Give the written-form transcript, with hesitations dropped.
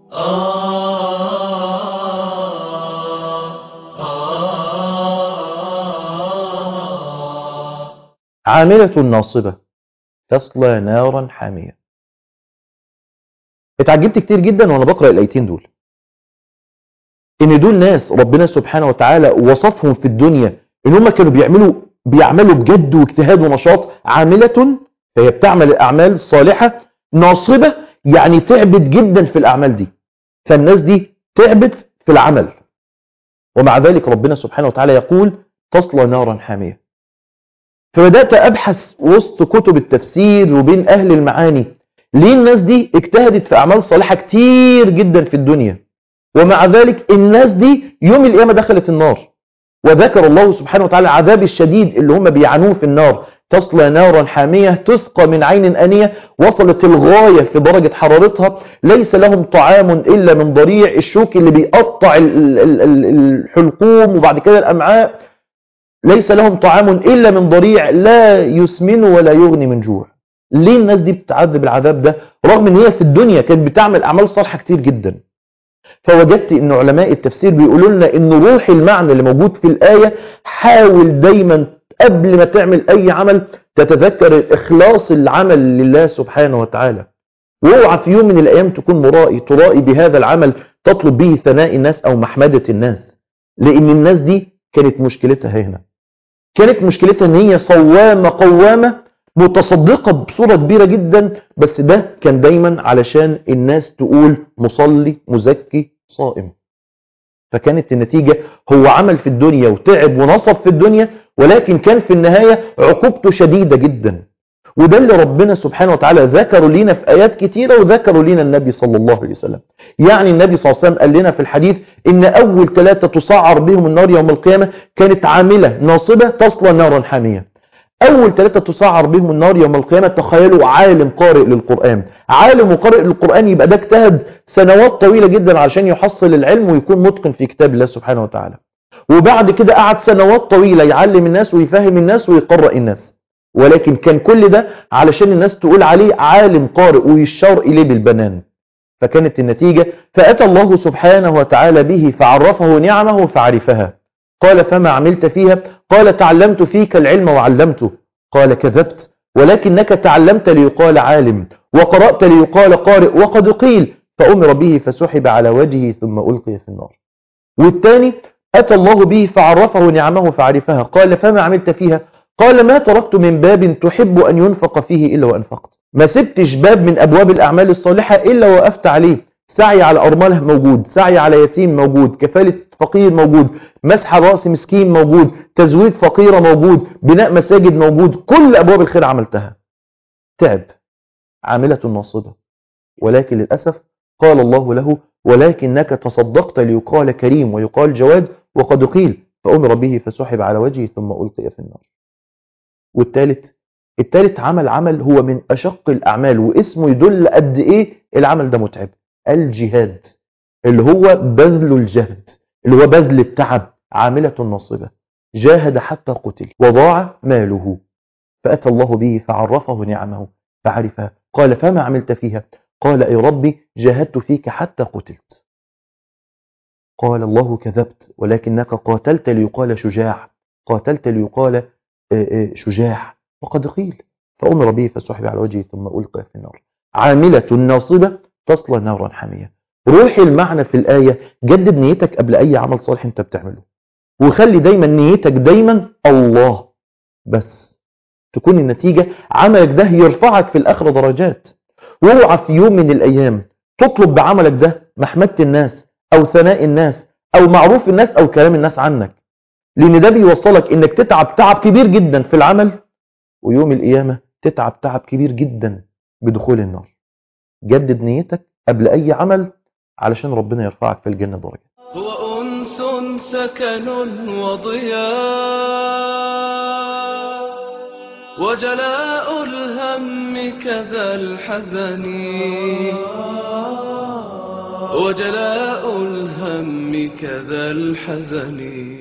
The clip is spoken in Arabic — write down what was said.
عاملة ناصبة تصلى نارا حامية. اتعجبت كتير جدا وانا بقرأ الايتين دول، ان دول ناس ربنا سبحانه وتعالى وصفهم في الدنيا ان هم كانوا بيعملوا بجد واجتهاد ونشاط. عاملة فهي بتعمل الاعمال الصالحة، ناصبة يعني تعبت جدا في الاعمال دي، فالناس دي تعبت في العمل، ومع ذلك ربنا سبحانه وتعالى يقول تصلى نارا حامية. فبدأت أبحث وسط كتب التفسير وبين أهل المعاني، ليه الناس دي اجتهدت في أعمال صالحة كتير جدا في الدنيا، ومع ذلك الناس دي يوم القيامة دخلت النار. وذكر الله سبحانه وتعالى العذاب الشديد اللي هم بيعانوه في النار. تصلى نارا حامية تسقى من عين آنية، وصلت الغاية في درجة حرارتها. ليس لهم طعام إلا من ضريع، الشوك اللي بيقطع الحلقوم وبعد كده الأمعاء. ليس لهم طعام إلا من ضريع لا يسمن ولا يغني من جوع. ليه الناس دي بتعذب العذاب ده رغم ان هي في الدنيا كانت بتعمل أعمال صالحة كتير جدا؟ فوجدت ان علماء التفسير بيقولوا لنا ان روح المعنى اللي موجود في الآية، حاول دايما قبل ما تعمل اي عمل تتذكر اخلاص العمل لله سبحانه وتعالى، واوعى في يوم من الايام تكون ترائي بهذا العمل تطلب به ثناء الناس او محمدة الناس، لان الناس دي كانت مشكلتها هنا، كانت مشكلتها ان هي صوامة قوامة متصدقة بصورة كبيرة جدا، بس ده كان دايما علشان الناس تقول مصلي مزكي صائم. فكانت النتيجة هو عمل في الدنيا وتعب ونصب في الدنيا، ولكن كان في النهاية عقوبته شديدة جدا. وده اللي ربنا سبحانه وتعالى ذكروا لنا في آيات كتيرة، وذكروا لنا النبي صلى الله عليه وسلم. يعني النبي صلى الله عليه وسلم قال لنا في الحديث إن أول 3 تسعر بهم النار يوم القيامة كانت عاملة ناصبة تصلى نارا حامية. أول 3 تسعر بهم النار يوم القيامة، تخيلوا عالم قارئ للقرآن. عالم وقارئ للقرآن يبقى ده اجتهد سنوات طويلة جدا عشان يحصل العلم ويكون متقن في كتاب الله سبحانه وتعالى، وبعد كده قعد سنوات طويلة يعلم الناس ويفهم الناس ويقرأ الناس، ولكن كان كل ده علشان الناس تقول عليه عالم قارئ ويشار إليه بالبنان. فكانت النتيجة فأتى الله سبحانه وتعالى به فعرفه نعمه فعرفها. قال فما عملت فيها؟ قال تعلمت فيك العلم وعلمته. قال كذبت، ولكنك تعلمت ليقال عالم، وقرأت ليقال قارئ، وقد قيل فأمر به فسحب على وجهه ثم ألقي في النار. والثاني أتى الله به فعرفه نعمه فعرفها. قال فما عملت فيها؟ قال ما تركت من باب تحب أن ينفق فيه إلا وأنفقت. ما سبتش باب من أبواب الأعمال الصالحة إلا وقفت عليه. سعي على أرمله موجود، سعي على يتيم موجود، كفالة فقير موجود، مسح رأس مسكين موجود، تزويد فقيرة موجود، بناء مساجد موجود، كل أبواب الخير عملتها. تعب، عاملة ناصبة، ولكن للأسف قال الله له ولكنك تصدقت ليقال كريم ويقال جواد، وقد قيل فأمر به فسحب على وجهه ثم ألقي في النار. الثالث عمل هو من أشق الأعمال، واسمه يدل قد إيه العمل ده متعب. الجهاد، اللي هو بذل الجهد، اللي هو بذل التعب. عاملة ناصبة جاهد حتى قتل وضاع ماله، فأتى الله به فعرفه نعمه فعرفها. قال فما عملت فيها؟ قال أي ربي جاهدت فيك حتى قتلت. قال الله كذبت، ولكنك قاتلت ليقال شجاع، قاتلت ليقال شجاع، وقد قيل فأمر به فسحب على وجهه ثم ألقى في النار. عاملة ناصبة تصلى نارا حامية. روح المعنى في الآية، جدد نيتك قبل أي عمل صالح أنت بتعمله، وخلي دايما نيتك دايما الله بس، تكون النتيجة عملك ده يرفعك في الآخرة درجات. واوعى في يوم من الأيام تطلب بعملك ده محمدة الناس أو ثناء الناس أو معروف الناس أو كلام الناس عنك، لأن ده بيوصلك إنك تتعب تعب كبير جدا في العمل، ويوم القيامة تتعب تعب كبير جدا بدخول النار. جدد نيتك قبل أي عمل علشان ربنا يرفعك في الجنة درجة. هو أنس سكن وضياء وجلاء الهم كذا الحزن، وجلاء الهم كذا الحزن.